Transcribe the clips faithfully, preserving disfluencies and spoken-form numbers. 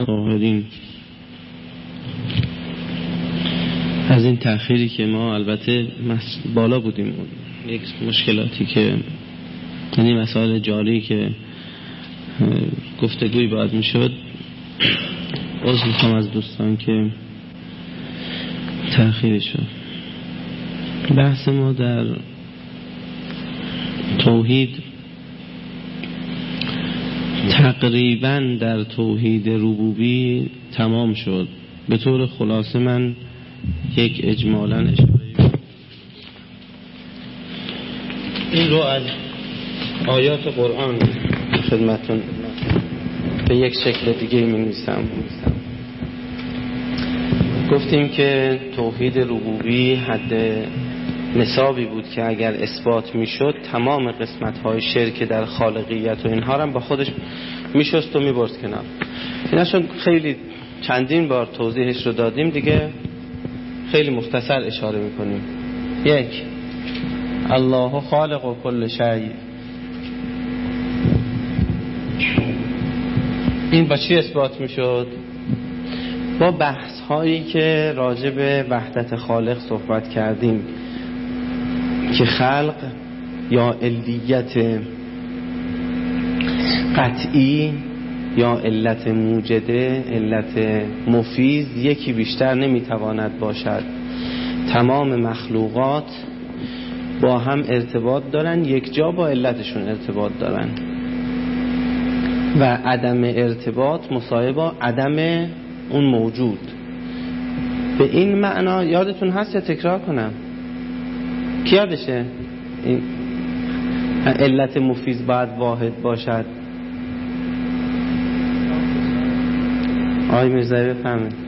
آمدین از این تأخیری که ما البته بالا بودیم، یک مشکلاتی که یعنی مسائل جاری که گفتگوی باید میشد، عذر میخوام از دوستان که تأخیری شد. بحث ما در توحید تقریبا در توحید ربوبی تمام شد. به طور خلاصه من یک اجمالا اشاره این رو از آیات قرآن خدمتون به یک شکل دیگه می نویسم. گفتیم که توحید ربوبی حد نصابی بود که اگر اثبات می شد تمام قسمت های شرک در خالقیت و اینها هم با خودش می شست و می برد کنار. اینا چون خیلی چندین بار توضیحش رو دادیم دیگه خیلی مختصر اشاره می کنیم. یک، الله خالق و کل شیء. این با چی اثبات می شد؟ با بحث هایی که راجع به وحدت خالق صحبت کردیم که خلق یا علیت قطعی یا علت موجده، علت مفیز یکی بیشتر نمیتواند باشد. تمام مخلوقات با هم ارتباط دارن، یک جا با علتشون ارتباط دارن و عدم ارتباط مساوی با عدم اون موجود. به این معنا یادتون هست یا تکرار کنم؟ کی یادشه؟ این علت مفیز باید واحد باشد. آقای میرزایی بفهمید.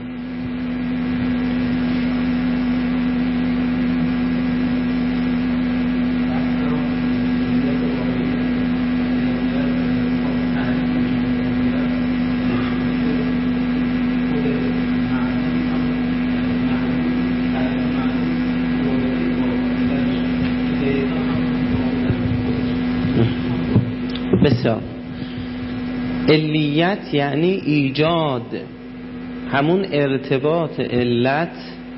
بسیار. علیت یعنی ایجاد، همون ارتباط علت،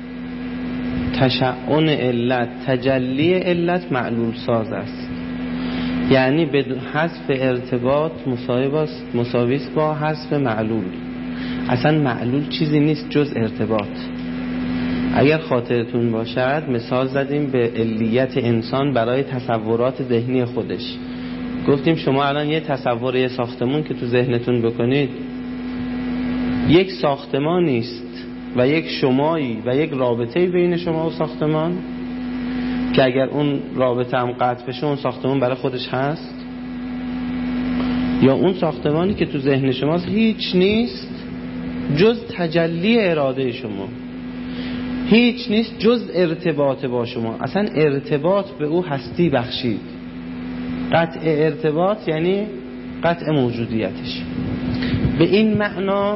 تشعن علت، تجلی علت معلول ساز است. یعنی به حذف ارتباط مساوی است با حذف معلول. اصلا معلول چیزی نیست جز ارتباط. اگر خاطرتون باشد مثال زدیم به علیت انسان برای تصورات ذهنی خودش. گفتیم شما الان یه تصور یه ساختمون که تو ذهنتون بکنید، یک ساختمانی است و یک شمایی و یک رابطه‌ای بین شما و ساختمان که اگر اون رابطه هم قطع بشه اون ساختمان برای خودش هست، یا اون ساختمانی که تو ذهن شماست هیچ نیست جز تجلی اراده شما، هیچ نیست جز ارتباط با شما. اصلا ارتباط به او هستی بخشید. قطع ارتباط یعنی قطع موجودیتش. به این معنا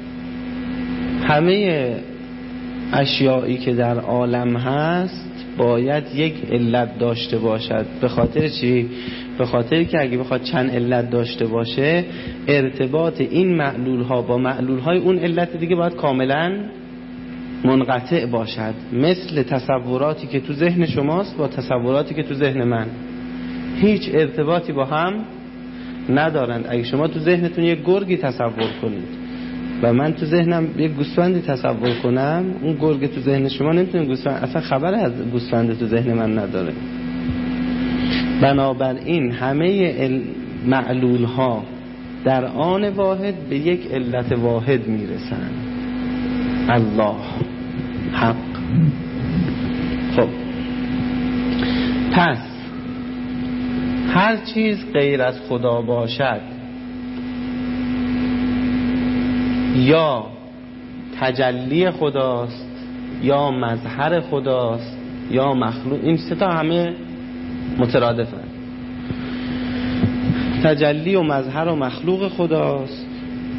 همه اشیایی که در عالم هست باید یک علت داشته باشد. به خاطر چی؟ به خاطر که اگه بخواد چند علت داشته باشه ارتباط این معلول ها با معلول های اون علت دیگه باید کاملا منقطع باشد. مثل تصوراتی که تو ذهن شماست با تصوراتی که تو ذهن من هیچ ارتباطی با هم ندارند. اگه شما تو ذهنتون یک گرگی تصور کنید و من تو ذهنم یک گوسفندی تصور کنم، اون گرگ تو ذهن شما نمیتونه گوسفند، اصلا خبر از گوسفند تو ذهن من نداره. بنابراین همه معلول ها در آن واحد به یک علت واحد میرسن، الله حق. خب پس هر چیز غیر از خدا باشد یا تجلی خداست یا مظهر خداست یا مخلوق، این سه تا همه مترادفن. تجلی و مظهر و مخلوق خداست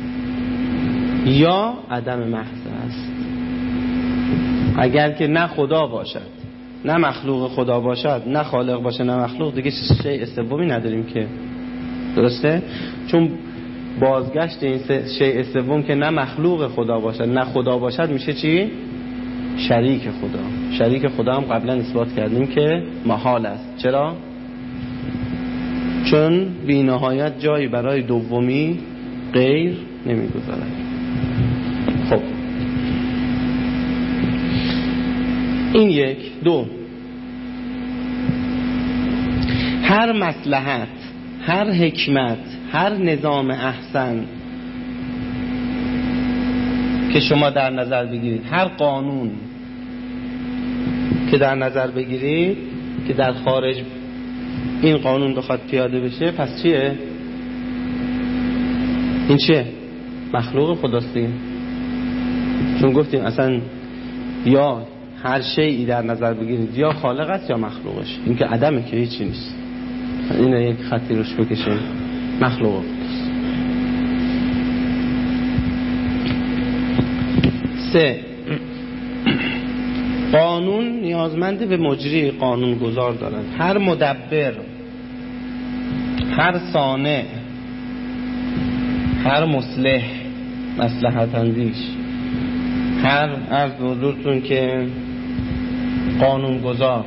یا عدم محض است. اگر که نه خدا باشد نه مخلوق خدا باشد، نه خالق باشه نه مخلوق، دیگه شیء سومی نداریم که. درسته؟ چون بازگشت این شیء سوم که نه مخلوق خدا باشد نه خدا باشد میشه چی؟ شریک خدا. شریک خدا هم قبلا اثبات کردیم که محال است. چرا؟ چون بی نهایت جایی برای دومی غیر نمیگذارد. خب این یک. دو، هر مصلحت، هر حکمت، هر نظام احسن که شما در نظر بگیرید، هر قانون که در نظر بگیرید که در خارج این قانون بخواد پیاده بشه، پس چیه؟ این چیه؟ مخلوق خداست دیگه. چون گفتیم اصلا یا هر شیئی در نظر بگیرید یا خالق است یا مخلوقش. این که عدمه که هیچی نیست. اینه یک خطی روش بکشیم، مخلوق خداست. سه، قانون نیازمند به مجری قانون گذار دارد. هر مدبر، هر صانع، هر مصلح، مصلحت اندیش، هر از حضورتون که قانون گذار،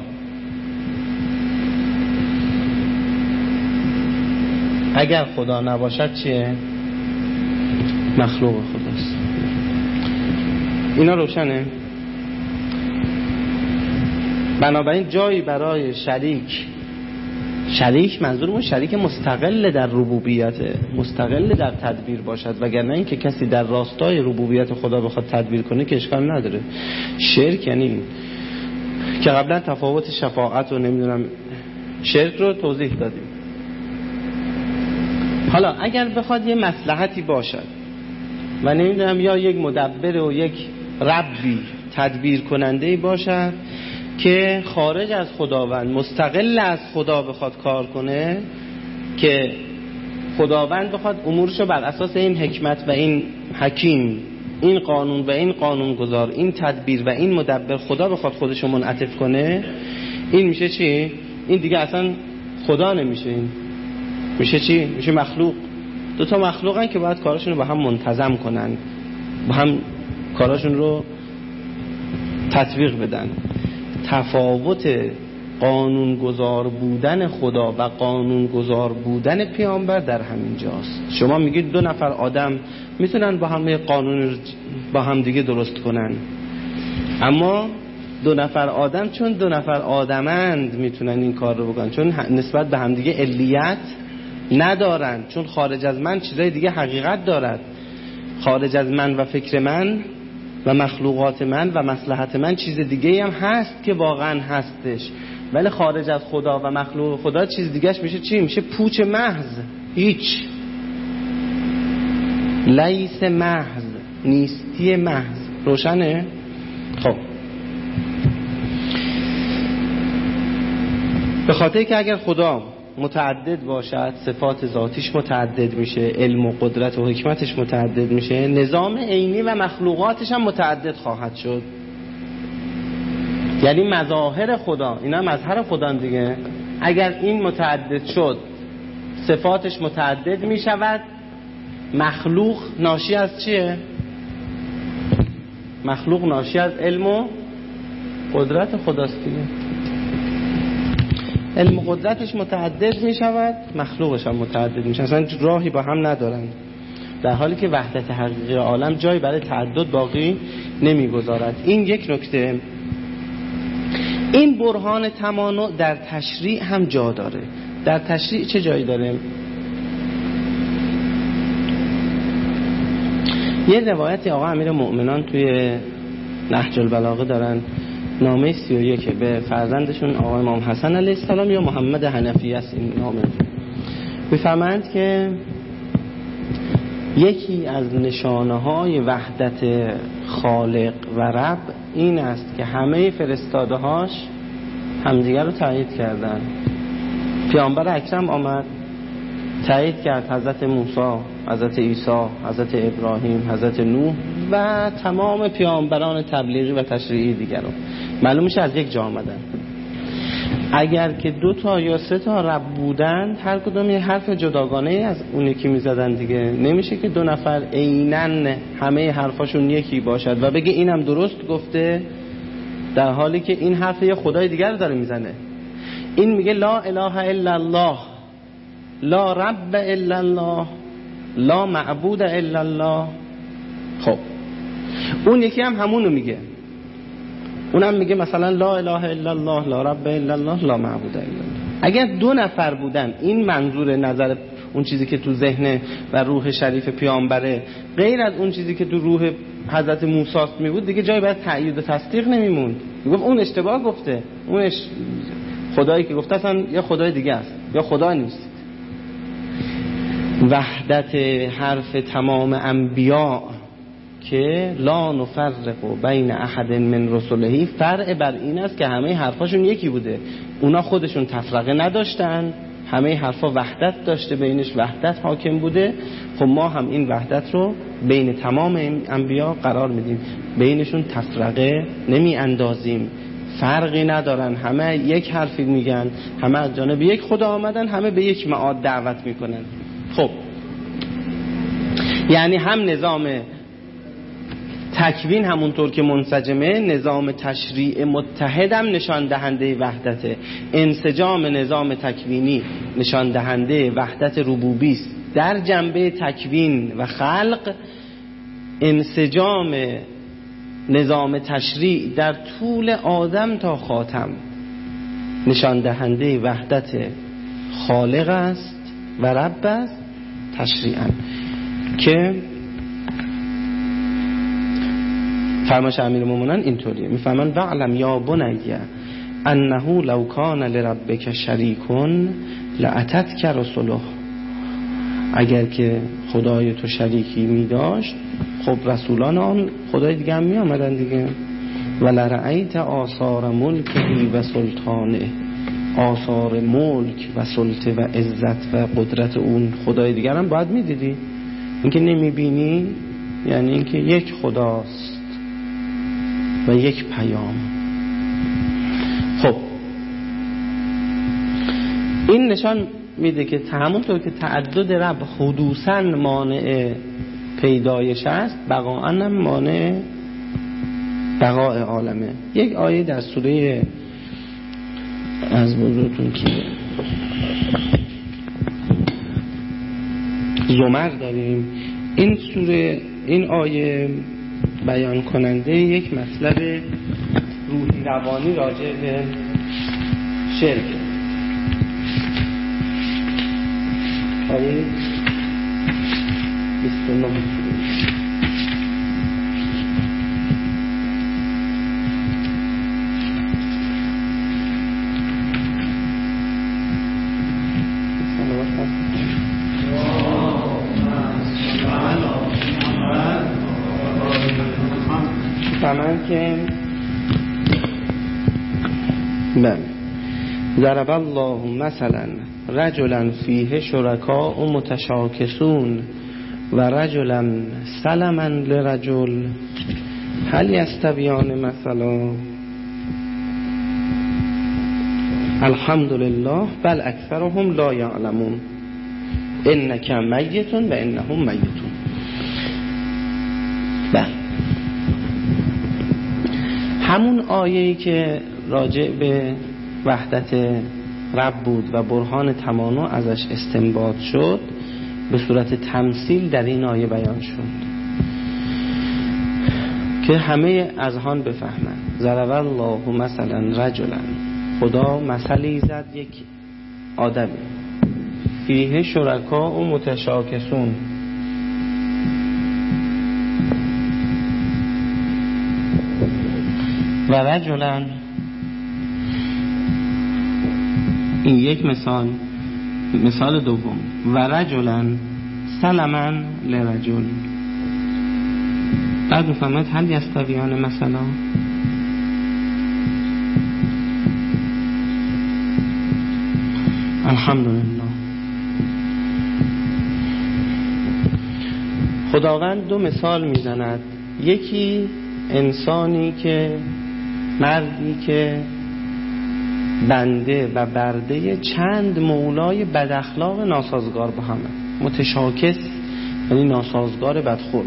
اگر خدا نباشد چیه؟ مخلوق خداست. اینا روشنه؟ بنابراین جایی برای شریک، شریک منظورمون شریک مستقل در ربوبیت، مستقل در تدبیر باشد، وگرنه این که کسی در راستای ربوبیت خدا بخواد تدبیر کنه که اشکال نداره. شرک یعنی این که قبلا تفاوت شفاعت و نمیدونم شرک رو توضیح دادیم. حالا اگر بخواد یه مصلحتی باشد و نمیدونم یا یک مدبر و یک ربی تدبیر کننده‌ای باشد که خارج از خداوند، مستقل از خدا بخواد کار کنه، که خداوند بخواد امورشو بر اساس این حکمت و این حکیم، این قانون و این قانون گذار، این تدبیر و این مدبر، خدا بخواد خودشو منعطف کنه، این میشه چی؟ این دیگه اصلا خدا نمیشه، این میشه چی؟ میشه مخلوق. دو تا مخلوقن که باید کاراشون رو با هم منتظم کنن، با هم کاراشون رو تطبیق بدن. تفاوت قانونگذار بودن خدا و قانونگذار بودن پیامبر در همین جاست. شما میگید دو نفر آدم میتونن با هم قانون با هم دیگه درست کنن، اما دو نفر آدم چون دو نفر آدمند میتونن این کار رو بکنن، چون نسبت به هم دیگه علیت ندارن، چون خارج از من چیزای دیگه حقیقت دارد. خارج از من و فکر من و مخلوقات من و مصلحت من چیز دیگه هم هست که واقعا هستش، ولی خارج از خدا و مخلوق خدا چیز دیگهش میشه چی؟ میشه پوچ محض، هیچ، لیس محض، نیستی محض. روشنه؟ خب به خاطر که اگر خدا متعدد باشد صفات ذاتیش متعدد میشه، علم و قدرت و حکمتش متعدد میشه، نظام عینی و مخلوقاتش هم متعدد خواهد شد. یعنی مظاهر خدا، اینا مظهر خدا دیگه، اگر این متعدد شد صفاتش متعدد میشود. مخلوق ناشی از چیه؟ مخلوق ناشی از علم و قدرت خداست دیگه. علم و قدرتش متعدد می شود، مخلوقش هم متعدد می شود، اصلا راهی با هم ندارن، در حالی که وحدت حقیقی عالم جایی برای تعدد باقی نمی گذارد. این یک نکته. این برهان تمانع در تشریع هم جا داره. در تشریع چه جایی داره؟ یه روایتی آقا امیرالمؤمنان توی نهج البلاغه دارن، نامه سی و یک به فرزندشون آقا امام حسن علیه السلام یا محمد حنفی است. این نامه میفرمایند که یکی از نشانه های وحدت خالق و رب این است که همه فرستاده هاش همدیگر رو تایید کردن. پیامبر اکرم آمد تایید کرد حضرت موسی، حضرت عیسی، حضرت ابراهیم، حضرت نوح و تمام پیامبران تبلیغی و تشریعی دیگر رو. معلوم میشه از یک جا آمدن. اگر که دو تا یا سه تا رب بودند هر کدوم یه حرف جداگانه از اون یکی میزدن دیگه. نمیشه که دو نفر عیناً همه حرفاشون یکی باشد و بگه اینم درست گفته در حالی که این حرف یه خدای دیگر داره میزنه. این میگه لا اله الا الله، لا رب الا الله، لا معبود الا الله. خب اون یکی هم همونو میگه، اونم میگه مثلا لا اله الا الله، لا رب الا الله، لا معبود الا الله. اگر دو نفر بودن این منظور نظر اون چیزی که تو ذهن و روح شریف پیامبره غیر از اون چیزی که تو روح حضرت موسی می بود دیگه جای باید تأیید و تصدیق نمیموند. میگفت اون اشتباه گفته، اونش خدایی که گفته اصلا یا خدای دیگه است یا خدا نیست. وحدت حرف تمام انبیاء که لا نفرق بین احد من رسله فرع بر این است که همه حرفاشون یکی بوده. اونا خودشون تفرقه نداشتن، همه حرفا وحدت داشته، بینش وحدت حاکم بوده. خب ما هم این وحدت رو بین تمام انبیا قرار میدیم، بینشون تفرقه نمی اندازیم، فرقی ندارن، همه یک حرفی میگن، همه از جانب یک خدا آمدن، همه به یک معاد دعوت میکنن. خب یعنی هم نظام تکوین همونطور که منسجمه، نظام تشریع متحدم نشان دهنده وحدته. انسجام نظام تکوینی نشان دهنده وحدت ربوبی است در جنبه تکوین و خلق. انسجام نظام تشریع در طول آدم تا خاتم نشان دهنده وحدت خالق است و رب است تشریعاً. که فرمایش امیرالمومنین اینطوریه، میفهمن وعلم یا بنیه انه لو کان لربک شریکون لاتتک رسله. اگر که خدای تو شریکی می داشت خب رسولان آن خدای دیگه هم می آمدن دیگه. ولرأیت آثار ملکه و سلطانه، آثار ملک و سلطه و عزت و قدرت اون خدای دیگر هم باید می دیدی. اینکه نمی بینی یعنی اینکه یک خداست و یک پیام. خب این نشان میده که همونطور که تعدد رب حدوثاً مانع پیدایش است، بقاءً هم مانع بقاء عالمه. یک آیه در سوره از بزرگتون که زمر داریم، این سوره این آیه بیان کننده یک مطلب روحی روانی راجع به شرک. آیه بیست و نه فمن که بله ضرب الله مثلا رجلا فیه شرکاء متشاکسون و رجلا سلما لرجل هل یستویان مثلا الحمدلله بل اکثرهم لا یعلمون انک میت و انهم میتون. بله همون آیه‌ای که راجع به وحدت رب بود و برهان تمانع ازش استنباط شد به صورت تمثیل در این آیه بیان شد که همه اذهان بفهمن. ضرب الله مثلا رجلا، خدا مثلی زد یک آدمی، فیه شرکاء و متشاکسون، و رجلا، این یک مثال. مثال دوم و رجلا سلما لرجل. بعد میفهمد هل یستویان مثلا. الحمدلله. خداوند دو مثال میزند، یکی انسانی که مردی که بنده و برده چند مولای بد اخلاق ناسازگار با همه، متشاکس یعنی ناسازگار بدخلق.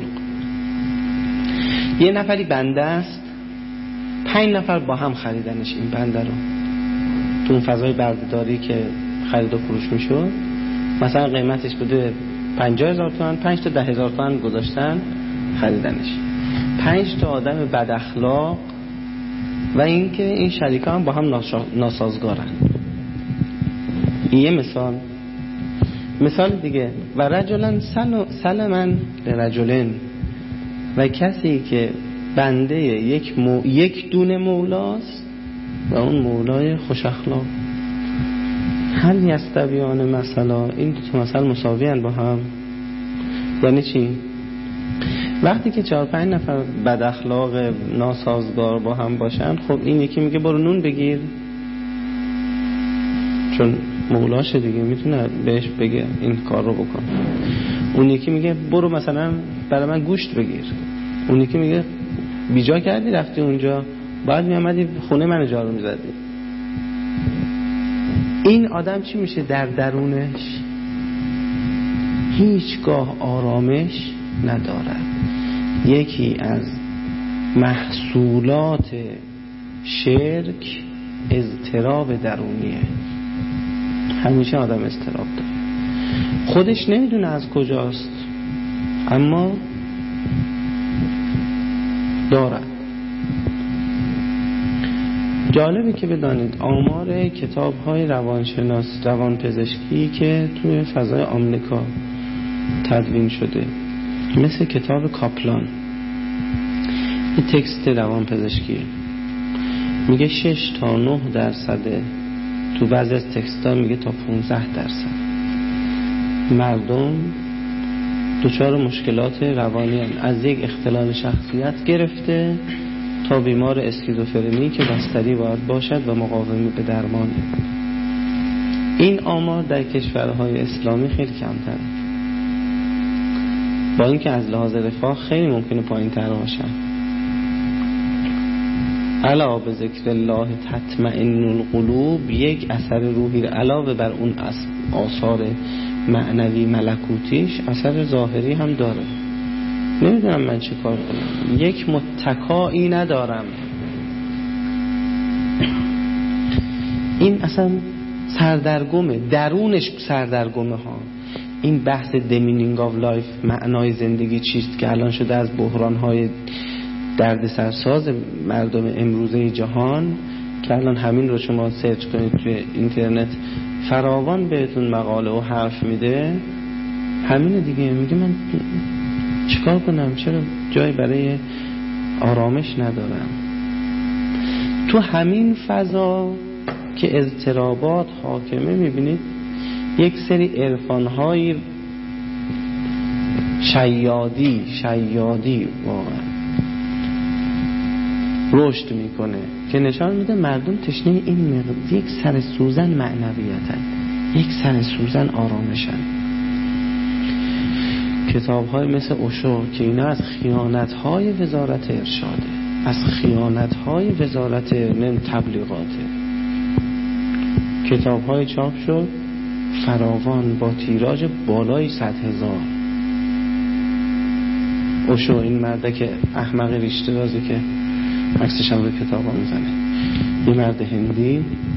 یه نفری بنده است، پنج نفر با هم خریدنش این بنده رو تو اون فضای بردهداری که خرید و فروش میشد، مثلا قیمتش بوده پنجاه هزار تومان، پنج تا ده هزار تومان گذاشتن خریدنش. پنج تا آدم بد اخلاق و اینکه این شریکا هم با هم ناسازگارن. این یه مثال. مثال دیگه، و رجلن سلمن لرجلن، و کسی که بنده یک مو... یک دونه مولاست و اون مولای خوش اخلاق. هل یستویان مثلا، این دو تا مثل مساویان با هم؟ یعنی چی؟ وقتی که چهار پنج نفر بد اخلاق ناسازگار با هم باشن، خب این یکی میگه برو نون بگیر، چون مولاشه دیگه، میتونه بهش بگه این کار رو بکن. اون یکی میگه برو مثلا برای من گوشت بگیر. اون یکی میگه بیجا کردی رفتی اونجا، بعد میامدی خونه من جارو میزدی. این آدم چی میشه در درونش؟ هیچگاه آرامش ندارد. یکی از محصولات شرک اضطراب درونیه. همیشه آدم اضطراب داره، خودش نمیدونه از کجاست اما دارد. جالبه که بدانید آمار کتاب‌های روانشناس روانپزشکی که توی فضای آمریکا تدوین شده، مثل کتاب کاپلان، این تکست روانپزشکی میگه شش تا نه درصد، تو بعضی از تکست‌ها میگه تا پانزده درصد مردم دچار مشکلات روانی هستند، از یک اختلال شخصیت گرفته تا بیمار اسکیزوفرنی که بستری باید باشد و مقاومی به درمان. این آمار در کشورهای اسلامی خیلی کمتره، با اینکه از لحاظ رفاه خیلی ممکنه پایین تر باشن. الا به ذکر الله تطمئن القلوب یک اثر روحی علاوه بر اون آثار معنوی ملکوتیش اثر ظاهری هم داره. نمیدونم من چه کار کنم، یک متکایی ندارم. این اصلا سردرگمه، درونش سردرگمه ها. این بحث the meaning of life، معنای زندگی چیست، که الان شده از بحران‌های دردسرساز مردم امروزه جهان، که الان همین رو شما سرچ کنید توی اینترنت فراوان بهتون مقاله و حرف میده. همین دیگه، میگه من چیکار کنم، چرا جایی برای آرامش ندارم. تو همین فضا که اضطرابات حاکمه، میبینید یک سری عرفان‌های شیادی شیادی واقعا رشد میکنه که نشان میده مردم تشنه این مقدار یک سر سوزن معنویتن، یک سر سوزن آرامشن. کتاب‌های مثل اوشو که اینا از خیانت‌های وزارت ارشاده، از خیانت‌های وزارت تبلیغاته، کتاب‌های چاپ شد فراوان با تیراژ بالای صد هزار. اوشو، این مرده که احمق ریشته رازی که عکسش هم به کتابا میزنه، یه مرد هندی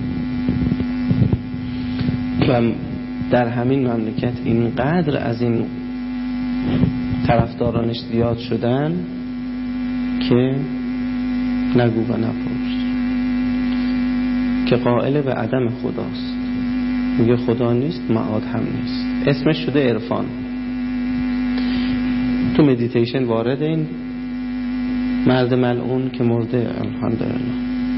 و در همین مملکت اینقدر از این طرفدارانش زیاد شدن که نگو و نپرس، که قائل به عدم خداست، میگه خدا نیست، معاد هم نیست، اسمش شده عرفان. تو مدیتیشن وارد این مرد ملعون که مرده الحمدلله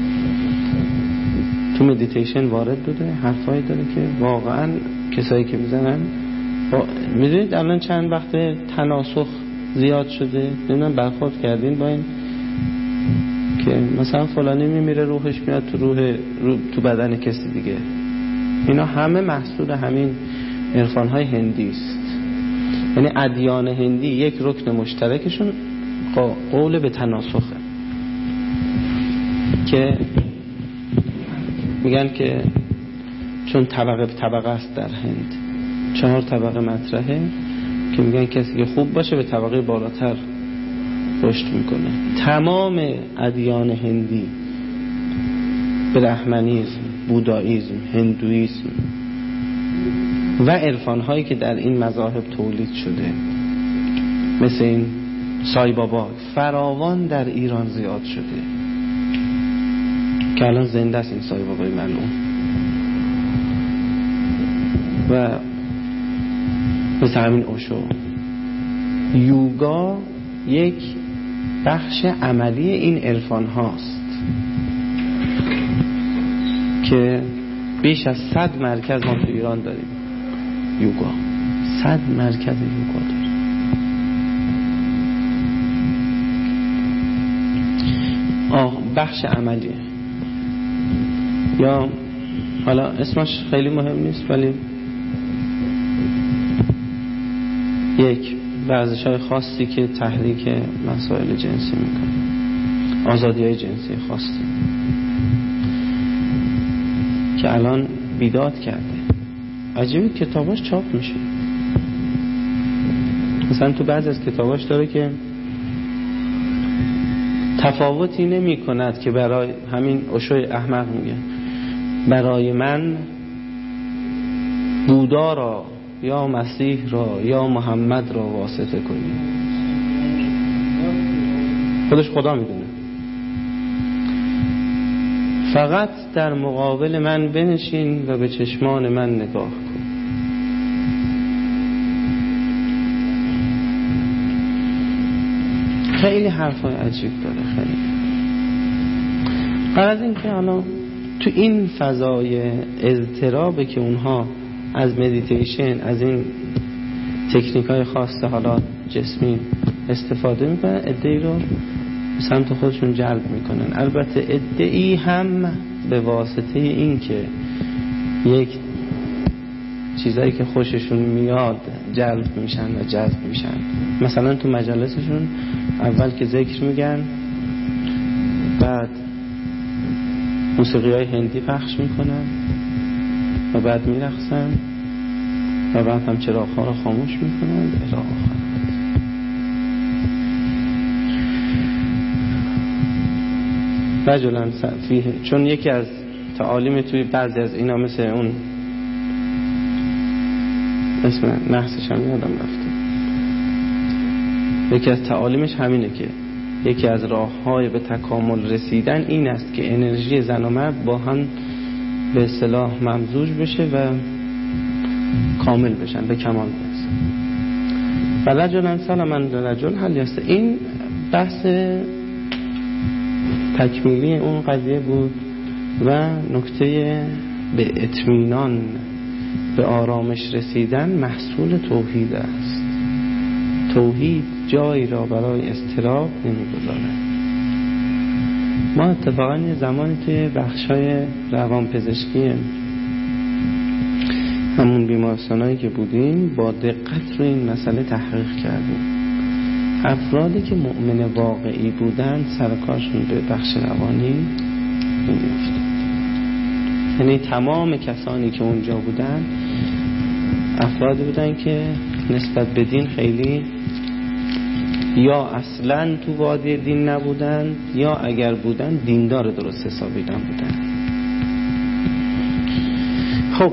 تو مدیتیشن وارد بوده، حرفایی داره که واقعا کسایی که میزنن با... میدونید الان چند وقت تناسخ زیاد شده، نمیدونم برخورد کردین با این که مثلا فلانی میمیره روحش میاد تو روح رو... تو بدن کسی دیگه. اینا همه محصول همین عرفان‌های هندی است. یعنی ادیان هندی یک رکن مشترکشون قول به تناسخه که میگن که چون طبقه به طبقه است در هند، چهار طبقه مطرحه که میگن کسی که خوب باشه به طبقه بالاتر رشد میکنه. تمام ادیان هندی، برهمنیسم، بوداییسم، هندویسم و عرفان هایی که در این مذاهب تولید شده مثل این سای بابا فراوان در ایران زیاد شده که الان زنده است این سای بابای ملعون. و مثل همین اوشو. یوگا یک بخش عملی این عرفان هاست که بیش از صد مرکز ما تو ایران داریم. یوگا صد مرکز یوگا داریم. آه بخش عملیه، یا حالا اسمش خیلی مهم نیست ولی یک ورزش‌های خاصی که تحریک مسائل جنسی میکنه، آزادی‌های جنسی خاصی که الان بیداد کرده. عجیبه کتاباش چاپ میشه. مثلا تو بعضی از کتاباش داره که تفاوتی نمی کند که برای همین اوشوی احمق میگه برای من بودا را یا مسیح را یا محمد را واسطه کنی. خودش خدا میدونه. فقط در مقابل من بنشین و به چشمان من نگاه کن. خیلی حرفای عجیب داره. خیلی غرض این که حالا تو این فضای اضطرابه که اونها از مدیتیشن، از این تکنیک های خاصه حالا جسمی استفاده میکنن، عده‌ای رو به سمت خودشون جلب میکنن. البته عده‌ای هم به واسطه این که یک چیزایی که خوششون میاد جلب میشن و جذب میشن. مثلا تو مجالسشون اول که ذکر میگن، بعد موسیقی های هندی پخش میکنن و بعد میرقصن و بعد هم چراغ ها رو خاموش میکنن الی آخر. رجلا فیه، چون یکی از تعالیم توی بعضی از اینا مثل اون اسم نحسش هم یادم رفته، یکی از تعالیمش همینه که یکی از راه‌های به تکامل رسیدن این است که انرژی زن و مرد با هم به اصطلاح ممزوج بشه و کامل بشن، به کمال برسن. و رجلا سلما رجل هل یست. این بحث تکمیلی اون قضیه بود و نکته به اطمینان به آرامش رسیدن محصول توحید است. توحید جایی را برای اضطراب نمی‌گذارد. ما اتفاقا یه زمانی که بخشای روان پزشکی همون بیمارستانایی که بودیم با دقت رو این مسئله تحقیق کردیم. افرادی که مؤمن واقعی بودن سرکارشون به بخش روانی نمی‌افتاد. یعنی تمام کسانی که اونجا بودن افرادی بودن که نسبت به دین خیلی یا اصلا تو وادی دین نبودن یا اگر بودن دیندار درست حسابی نبودن. خب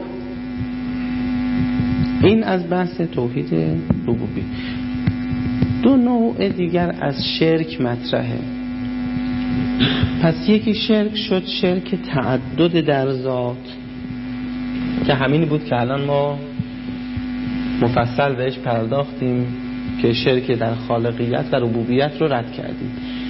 این از بحث توحید ربوبی. دو نوع دیگر از شرک مطرحه. پس یکی شرک شد شرک تعدد در ذات که همین بود که الان ما مفصل بهش پرداختیم که شرک در خالقیت و ربوبیت رو رد کردیم.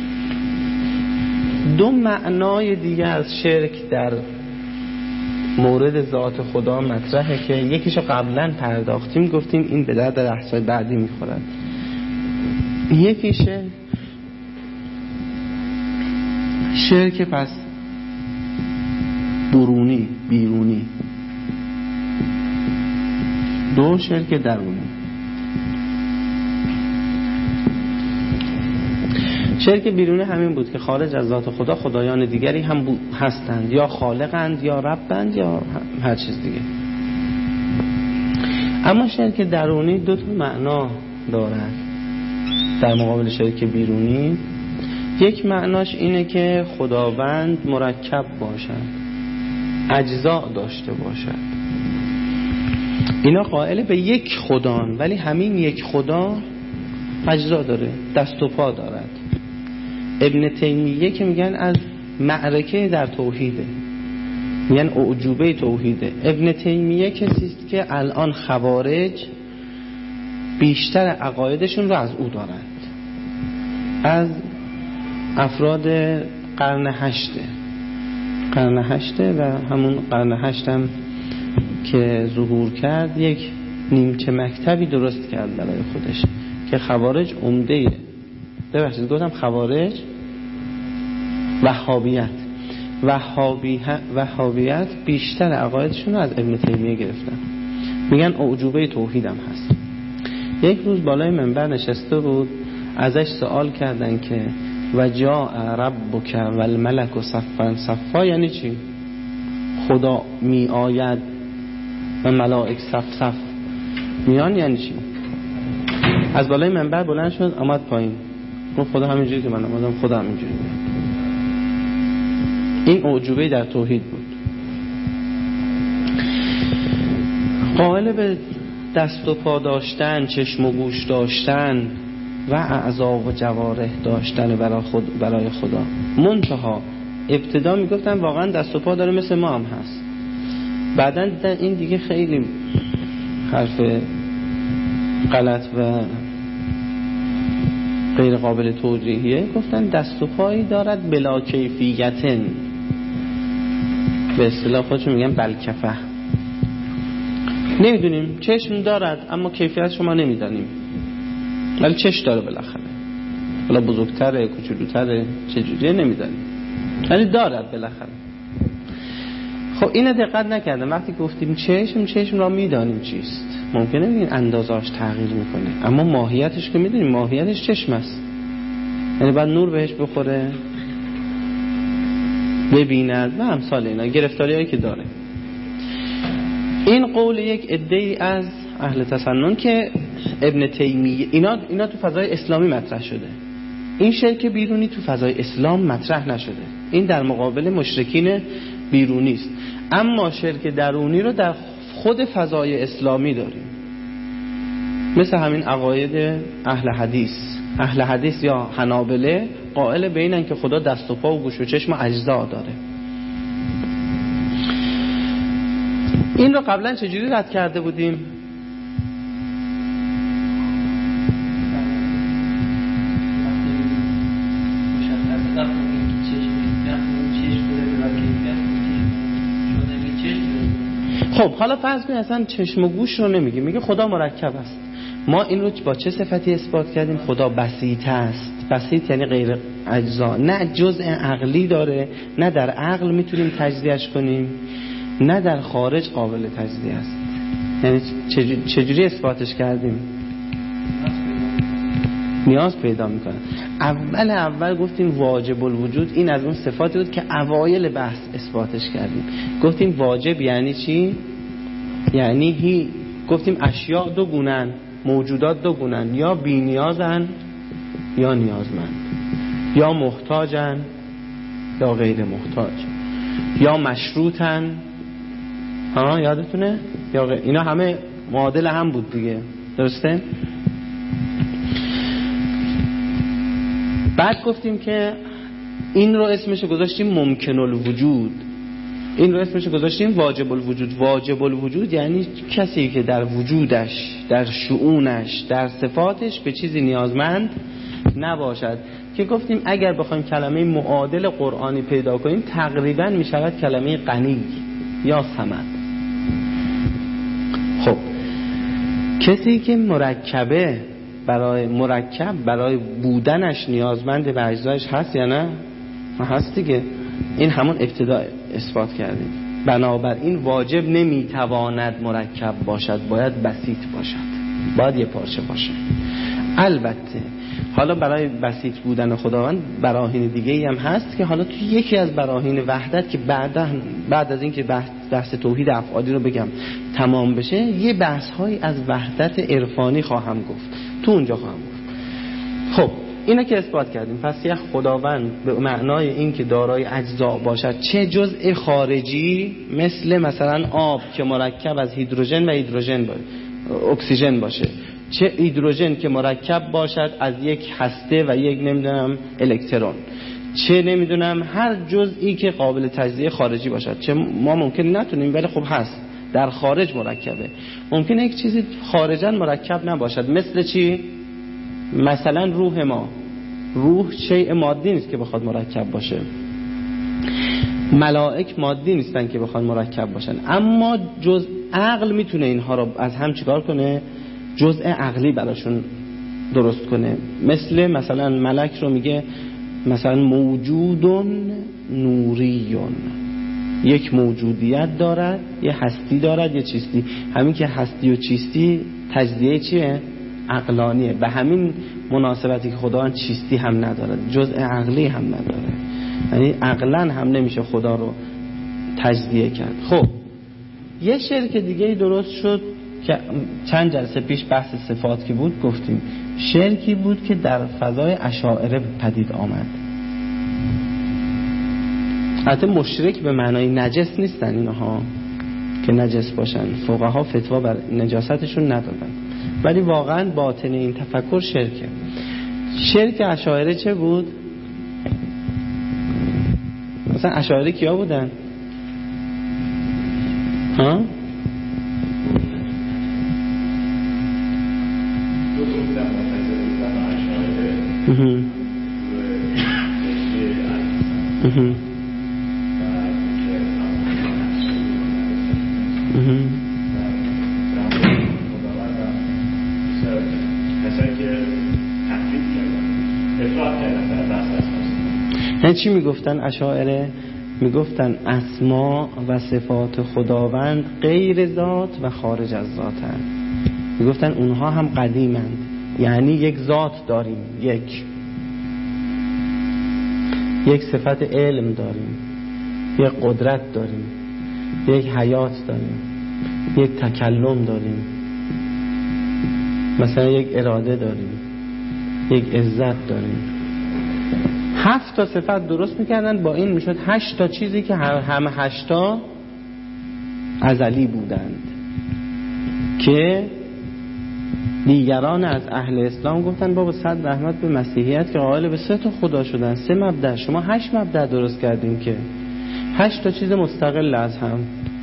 دو معنای دیگه از شرک در مورد ذات خدا مطرحه که یکیشو قبلا پرداختیم، گفتیم این به درد بحث‌های بعدی میخورد. یکیشه شرک پس برونی، بیرونی. دو شرک درونی. شرک بیرونی همین بود که خارج از ذات خدا خدایان دیگری هم هستند، یا خالقند یا ربند یا هر چیز دیگه. اما شرک درونی دو تا معنا دارد در مقابل شرک بیرونی. یک معناش اینه که خداوند مرکب باشد، اجزا داشته باشد. اینا قائل به یک خدان، ولی همین یک خدا اجزا داره، دست و پا دارد. ابن تیمیه که میگن از معرکه در توحیده، میگن اعجوبه توحیده. ابن تیمیه کسیست که الان خوارج بیشتر عقایدشون رو از او دارند، از افراد قرن هشته قرن هشته و همون قرن هشتم که ظهور کرد یک نیمچه مکتبی درست کرد برای خودش که خوارج عمده، ببخشید گفتم خوارج، وهابیت وهابیت وهابیت بیشتر عقایدشون رو از ابن تیمیه گرفتن. میگن اعجوبه توحیدم هست. یک روز بالای منبر نشسته بود، ازش سوال کردن که و جاء ربک والملک صفا صفا یعنی چی؟ خدا می آید و ملائک صف صف میان یعنی چی؟ از بالای منبر بلند شد آمد پایین، گفت خدا همینجوری که من آمدم خدا همینجوری میاد. این اعجوبه در توحید بود. قائل به دست و پا داشتن، چشم و گوش داشتن و اعضا و جوارح داشتن برای خود برای خدا. منتها ابتدا میگفتن واقعا دست و پا داره مثل ما هم هست، بعدن دیدن این دیگه خیلی حرف غلط و غیر قابل توجیهیه، گفتن دست و پایی دارد بلا کیفیتن، به اصطلاح خودشون میگن بلکفه، نمیدونیم. چشم دارد اما کیفیت شما نمیدانیم، ولی چشم داره بالاخره، حالا بزرگتره کوچولوتره چجوریه نمیدانیم، ولی دارد بالاخره. خب اینو دقت نکردم وقتی گفتیم چشم چشم را میدانیم چیست، ممکنه بگین اندازه‌اش تغییر میکنه، اما ماهیتش که میدونیم ماهیتش چشم است، یعنی بعد نور بهش بخوره ببیند و امثال اینا گرفتاریایی که داره. این قول یک عده‌ای از اهل تسنن که ابن تیمیه اینا اینا تو فضای اسلامی مطرح شده، این شرک بیرونی تو فضای اسلام مطرح نشده، این در مقابل مشرکین بیرونی است. اما شرک درونی رو در خود فضای اسلامی داریم، مثل همین عقاید اهل حدیث. اهل حدیث یا حنابله قائل به اینن که خدا دست و پا و گوش و چشم و اجزا داره. این رو قبلا چجوری رد کرده بودیم؟ خب حالا فرض کنید اصلا چشم و گوش رو نمیگه، میگه خدا مرکب است. ما این رو با چه صفتی اثبات کردیم؟ خدا بسیط است. بسیط یعنی غیر اجزا، نه جزء عقلی داره، نه در عقل میتونیم تجزیهش کنیم، نه در خارج قابل تجزیه است. یعنی چجوری اثباتش کردیم؟ نیاز پیدا میکنه. اول اول گفتیم واجب الوجود، این از اون صفاتی بود که اوایل بحث اثباتش کردیم. گفتیم واجب یعنی چی؟ یعنی هی گفتیم اشیاء دو گونن، موجودات دو گونن، یا بی نیازن یا نیازمند، یا محتاجن یا غیر محتاج، یا مشروطن، ها یادتونه؟ یا غیر. اینا همه معادل هم بود دیگه، درسته؟ بعد گفتیم که این رو اسمش گذاشتیم ممکن الوجود، این رو اسمش گذاشتیم واجب الوجود. واجب الوجود یعنی کسی که در وجودش، در شؤونش، در صفاتش به چیزی نیازمند نباشد، که گفتیم اگر بخوایم کلمه معادل قرآنی پیدا کنیم تقریبا می شود کلمه غنی یا صمد. خب کسی که مرکبه، برای مرکب برای بودنش نیازمند به اجزایش هست یا نه؟ هست دیگه. این همون ابتدا اثبات کردیم. بنابراین واجب نمیتواند مرکب باشد، باید بسیط باشد، باید یه پارچه باشه. البته حالا برای بسیط بودن خداوند براهین دیگه ای هم هست که حالا تو یکی از براهین وحدت که بعد بعد از اینکه بحث, بحث توحید افعالی رو بگم تمام بشه، یه بحث های از وحدت عرفانی خواهم گفت، تو اونجا خواهم گفت. خب اینا که اثبات کردیم، پس یه خداوند به معنای این که دارای اجزا باشد، چه جزء خارجی مثل مثلا آب که مرکب از هیدروژن و هیدروژن باشه، اکسیژن باشه، چه هیدروژن که مرکب باشد از یک هسته و یک نمیدونم الکترون، چه نمیدونم هر جزئی که قابل تجزیه خارجی باشد، چه ما ممکن نتونیم ولی خب هست در خارج مرکبه. ممکنه یک چیزی خارجا مرکب نباشد، مثل چی؟ مثلا روح ما، روح شیء مادی نیست که بخواد مرکب باشه، ملائک مادی نیستن که بخواد مرکب باشن، اما جز عقل میتونه اینها رو از هم چیکار کنه؟ جزء عقلی براشون درست کنه. مثل مثلا ملک رو میگه مثلا موجودون نوریون، یک موجودیت دارد، یه هستی دارد، یه چیستی. همین که هستی و چیستی تجزیه چیه؟ عقلانیه. به همین مناسبتی که خداوند چیستی هم ندارد، جزء عقلی هم نداره، یعنی عقلا هم نمیشه خدا رو تجزیه کرد. خب یه شرک دیگه درست شد که چند جلسه پیش بحث صفات که بود گفتیم، شرکی بود که در فضای اشاعره پدید آمد. البته مشرک به معنای نجس نیستن اینها که نجس باشن، فقها فتوا بر نجاستشون ندادن، ولی واقعا باطن این تفکر شرکه. شرک اشاعره چه بود؟ مثلا اشاعره کیا بودن؟ ها؟ مهم. مهم. مهم. یعنی چی میگفتن اشاعره؟ میگفتن اسما و صفات خداوند غیر ذات و خارج از ذاتند. میگفتن اونها هم قدیمند، یعنی یک ذات داریم، یک یک صفت علم داریم، یک قدرت داریم، یک حیات داریم، یک تکلم داریم، مثلا یک اراده داریم، یک عزت داریم. هفت تا صفت درست میکردن، با این میشد هشت تا چیزی که همه هشتا ازلی بودند، که دیگران از اهل اسلام گفتن بابا صد رحمت به مسیحیت که قائل به سه تا خدا شدن، سه مبدأ، شما هشت مبدأ درست کردین که هشت تا چیز مستقل از هم.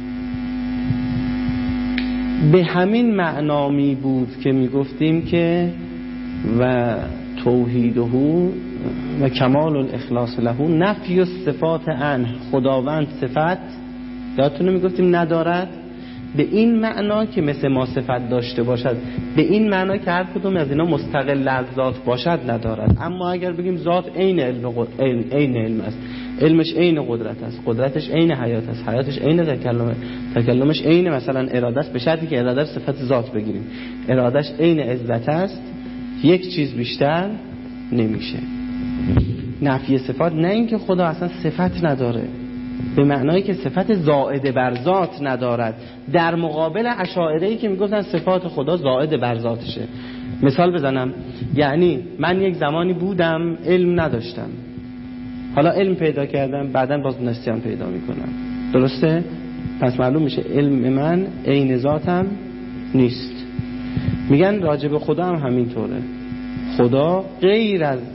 به همین معنا می بود که می گفتیم که و توحیده و کمال الاخلاص له نفی الصفات عنه، خداوند صفت یادتونه می گفتیم ندارد، به این معنا که مثل ما صفت داشته باشد، به این معنا که هر کدوم از اینا مستقل از ذات باشد ندارد. اما اگر بگیم ذات عین علم عین علم است، علمش عین قدرت است، قدرتش عین حیات است، حیاتش عین تکلمه، تکلمش عین مثلا اراده است، به شرطی که اراده صفت ذات بگیریم، ارادش عین عزت است، یک چیز بیشتر نمیشه. نفی صفات نه اینکه خدا اصلا صفت نداره، به معنایی که صفت زائد بر ذات ندارد، در مقابل اشاعره‌ای که میگفتن صفات خدا زائد بر ذاتشه. مثال بزنم، یعنی من یک زمانی بودم علم نداشتم، حالا علم پیدا کردم، بعداً باز نسیان پیدا میکنم، درسته؟ پس معلوم میشه علم من عین ذاتم نیست. میگن راجع به خدا هم همینطوره، خدا غیر از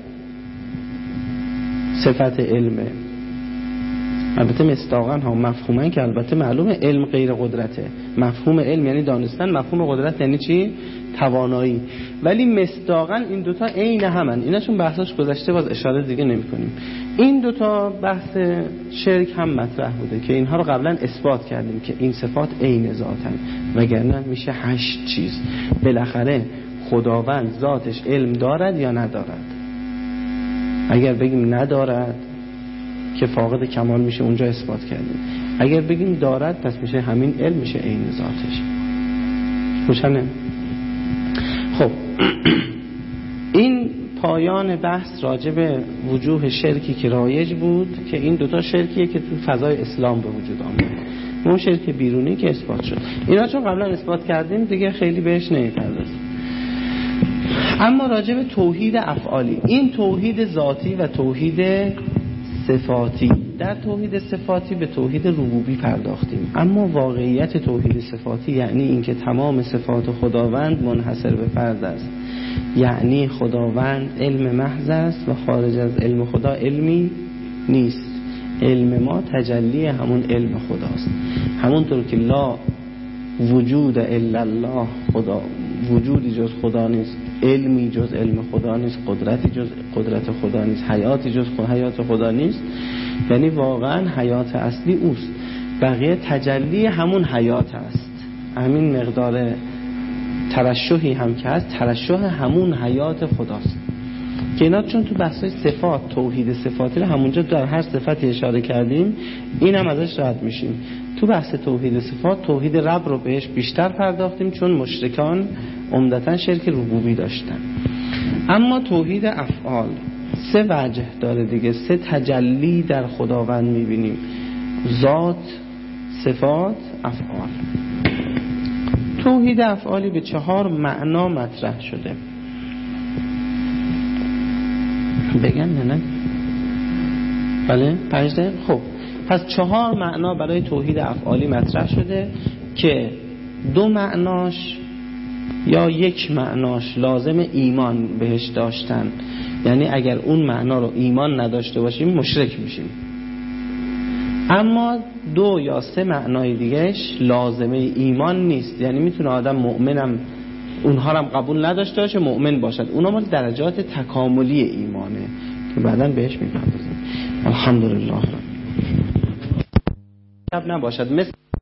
صفت علمه. البته مصداقاً ها، مفهوماً که البته معلومه علم غیر قدرته. مفهوم علم یعنی دانستن، مفهوم قدرت یعنی چی؟ توانایی. ولی مصداقاً این دوتا عین همن. ایناشون بحثاش گذشته، باز اشاره دیگه نمی کنیم. این دوتا بحث شرک هم مطرح بوده که اینها رو قبلا اثبات کردیم که این صفات عین ذاتن، وگرنه میشه هشت چیز. بالاخره خداوند ذاتش علم دارد یا ندارد؟ اگر بگیم ندارد که فاقد کمال میشه، اونجا اثبات کردیم. اگر بگیم دارد پس میشه همین علم میشه عین ذاتش. روشنه؟ خب پایان بحث راجع به وجوه شرکی که رایج بود که این دوتا شرکیه که تو فضای اسلام به وجود آمد. اون شرک بیرونی که اثبات شد، اینا چون قبلا اثبات کردیم دیگه خیلی بهش نمیپردازیم. اما راجع به توحید افعالی، این توحید ذاتی و توحید صفاتی، در توحید صفاتی به توحید ربوبی پرداختیم، اما واقعیت توحید صفاتی یعنی اینکه تمام صفات خداوند منحصر به فرد است، یعنی خداوند علم محض است و خارج از علم خدا علمی نیست. علم ما تجلی همون علم خداست، همونطور که لا وجود الا الله، خدا وجودی جز خدا نیست، علمی جز علم خدا نیست، قدرتی جز قدرت خدا نیست، حیاتی جز حیات خدا نیست، یعنی واقعا حیات اصلی اوست، بقیه تجلی همون حیات است. همین مقدار ترشحی هم که هست، ترشح همون حیات خداست که اینا چون تو بحثای صفات توحید صفاتی رو همونجا در هر صفتی اشاره کردیم، این هم ازش رد میشیم. تو بحث توحید صفات توحید رب رو بهش بیشتر پرداختیم چون مشرکان عمدتاً شرک ربوبی داشتن. اما توحید افعال سه وجه داره دیگه، سه تجلی در خداوند میبینیم: ذات، صفات، افعال. توحید افعالی به چهار معنا مطرح شده. بگم نه نه بله پنج دقیقه. خب پس چهار معنا برای توحید افعالی مطرح شده که دو معناش یا یک معناش لازم ایمان بهش داشتن، یعنی اگر اون معنا رو ایمان نداشته باشیم مشرک میشیم. اما دو یا سه معنای دیگهش لازمه ایمان نیست، یعنی میتونه آدم مؤمنم اونها رو هم قبول نداشته باشه مؤمن باشد، اونها مال درجات تکاملی ایمانه که بعداً بهش میپردازیم. الحمدلله نباشد مثل